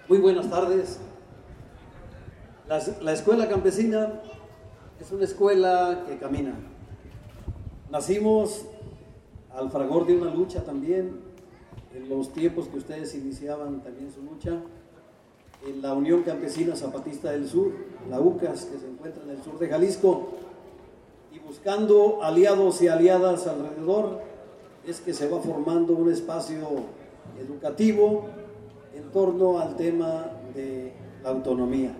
Muy buenas tardes. La Escuela Campesina es una escuela que camina. Nacimos al fragor de una lucha también, en los tiempos que ustedes iniciaban también su lucha, en la Unión Campesina Zapatista del Sur, la UCAS, que se encuentra en el sur de Jalisco, y buscando aliados y aliadas alrededor, es que se va formando un espacio educativo en torno al tema de la autonomía.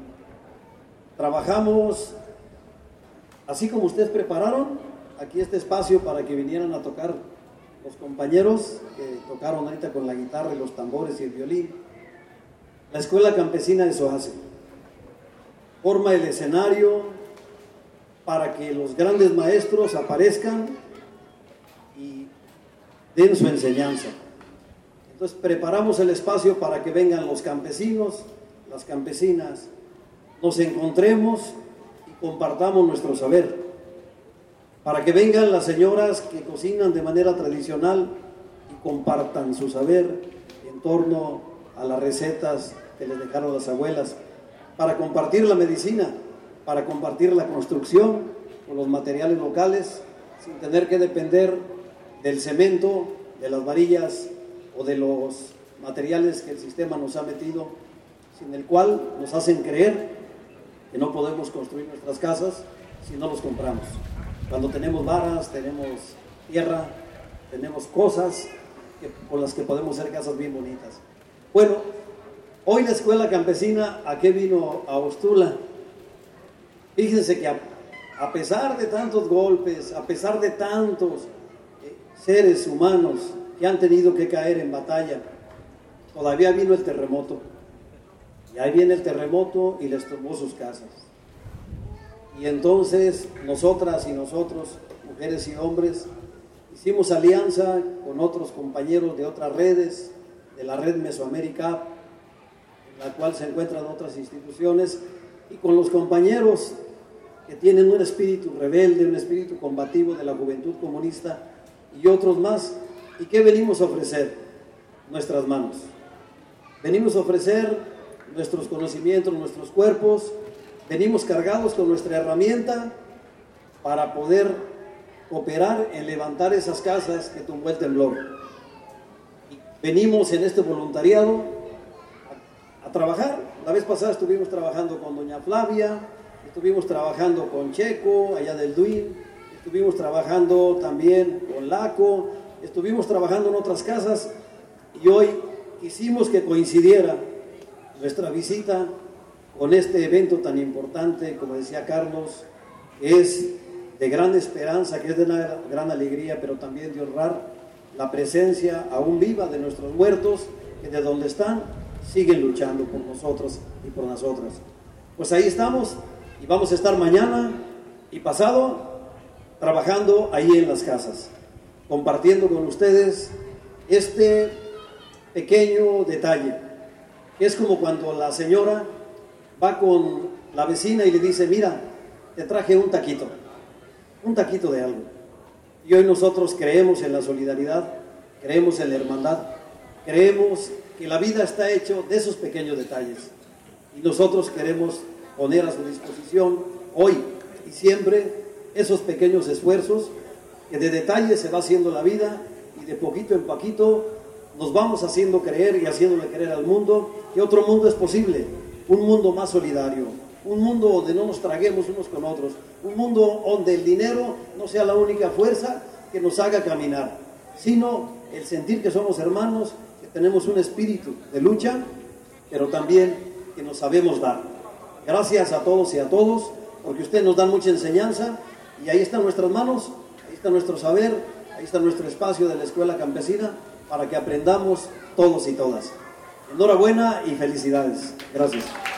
Trabajamos, así como ustedes prepararon aquí este espacio para que vinieran a tocar los compañeros que tocaron ahorita con la guitarra y los tambores y el violín. La Escuela Campesina eso hace. Forma el escenario para que los grandes maestros aparezcan y den su enseñanza. Entonces preparamos el espacio para que vengan los campesinos, las campesinas, nos encontremos y compartamos nuestro saber. Para que vengan las señoras que cocinan de manera tradicional y compartan su saber en torno a las recetas que les dejaron las abuelas. Para compartir la medicina, para compartir la construcción con los materiales locales, sin tener que depender del cemento, de las varillas o de los materiales que el sistema nos ha metido, sin el cual nos hacen creer que no podemos construir nuestras casas si no los compramos. Cuando tenemos varas, tenemos tierra, tenemos cosas con las que podemos hacer casas bien bonitas. Bueno, hoy la Escuela Campesina, ¿a qué vino a Ostula? Fíjense que a pesar de tantos golpes, a pesar de tantos seres humanos que han tenido que caer en batalla, todavía vino el terremoto. Y ahí viene el terremoto y les tumbó sus casas. Y entonces nosotras y nosotros, mujeres y hombres, hicimos alianza con otros compañeros de otras redes, de la red Mesoamérica, en la cual se encuentran otras instituciones, y con los compañeros que tienen un espíritu rebelde, un espíritu combativo de la juventud comunista y otros más. ¿Y qué venimos a ofrecer? Nuestras manos. Venimos a ofrecer nuestros conocimientos, nuestros cuerpos. Venimos cargados con nuestra herramienta para poder cooperar en levantar esas casas que tumbó el temblor. Y venimos en este voluntariado a trabajar. La vez pasada estuvimos trabajando con doña Flavia, estuvimos trabajando con Checo, allá del Duin, estuvimos trabajando también con Laco, estuvimos trabajando en otras casas, y hoy quisimos que coincidiera nuestra visita con este evento tan importante, como decía Carlos, que es de gran esperanza, que es de una gran alegría, pero también de honrar la presencia aún viva de nuestros muertos, que de donde están siguen luchando por nosotros y por nosotras. Pues ahí estamos, y vamos a estar mañana y pasado trabajando ahí en las casas, compartiendo con ustedes este pequeño detalle, que es como cuando la señora va con la vecina y le dice: mira, te traje un taquito de algo. Y hoy nosotros creemos en la solidaridad, creemos en la hermandad, creemos que la vida está hecha de esos pequeños detalles, y nosotros queremos poner a su disposición hoy y siempre esos pequeños esfuerzos, que de detalles se va haciendo la vida, y de poquito en poquito nos vamos haciendo creer y haciéndole creer al mundo que otro mundo es posible, un mundo más solidario, un mundo donde no nos traguemos unos con otros, un mundo donde el dinero no sea la única fuerza que nos haga caminar, sino el sentir que somos hermanos, que tenemos un espíritu de lucha, pero también que nos sabemos dar. Gracias a todos y a todos, porque ustedes nos dan mucha enseñanza, y ahí están nuestras manos, ahí está nuestro saber, ahí está nuestro espacio de la Escuela Campesina, para que aprendamos todos y todas. Enhorabuena y felicidades. Gracias.